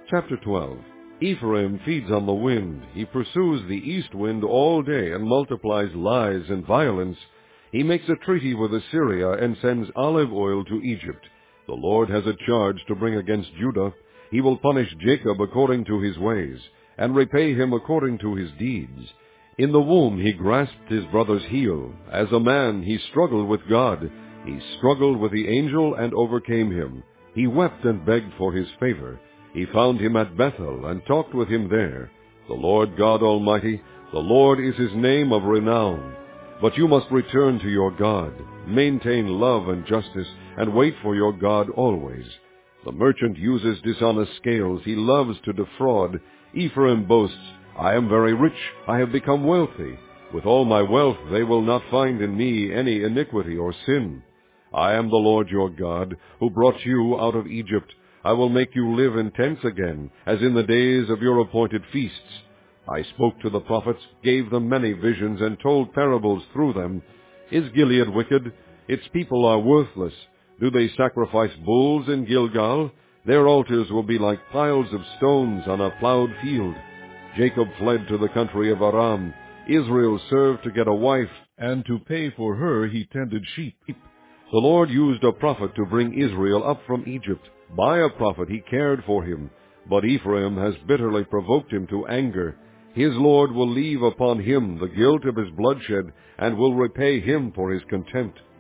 Chapter 12. Ephraim feeds on the wind. He pursues the east wind all day and multiplies lies and violence. He makes a treaty with Assyria and sends olive oil to Egypt. The Lord has a charge to bring against Judah. He will punish Jacob according to his ways, and repay him according to his deeds. In the womb he grasped his brother's heel. As a man he struggled with God. He struggled with the angel and overcame him. He wept and begged for his favor. He found him at Bethel and talked with him there. The Lord God Almighty, the Lord is his name of renown. But you must return to your God. Maintain love and justice, and wait for your God always. The merchant uses dishonest scales. He loves to defraud. Ephraim boasts, I am very rich. I have become wealthy. With all my wealth they will not find in me any iniquity or sin. I am the Lord your God, who brought you out of Egypt. I will make you live in tents again, as in the days of your appointed feasts. I spoke to the prophets, gave them many visions, and told parables through them. Is Gilead wicked? Its people are worthless. Do they sacrifice bulls in Gilgal? Their altars will be like piles of stones on a plowed field. Jacob fled to the country of Aram. Israel served to get a wife, and to pay for her he tended sheep. The Lord used a prophet to bring Israel up from Egypt. By a prophet he cared for him, but Ephraim has bitterly provoked him to anger. His Lord will leave upon him the guilt of his bloodshed, and will repay him for his contempt.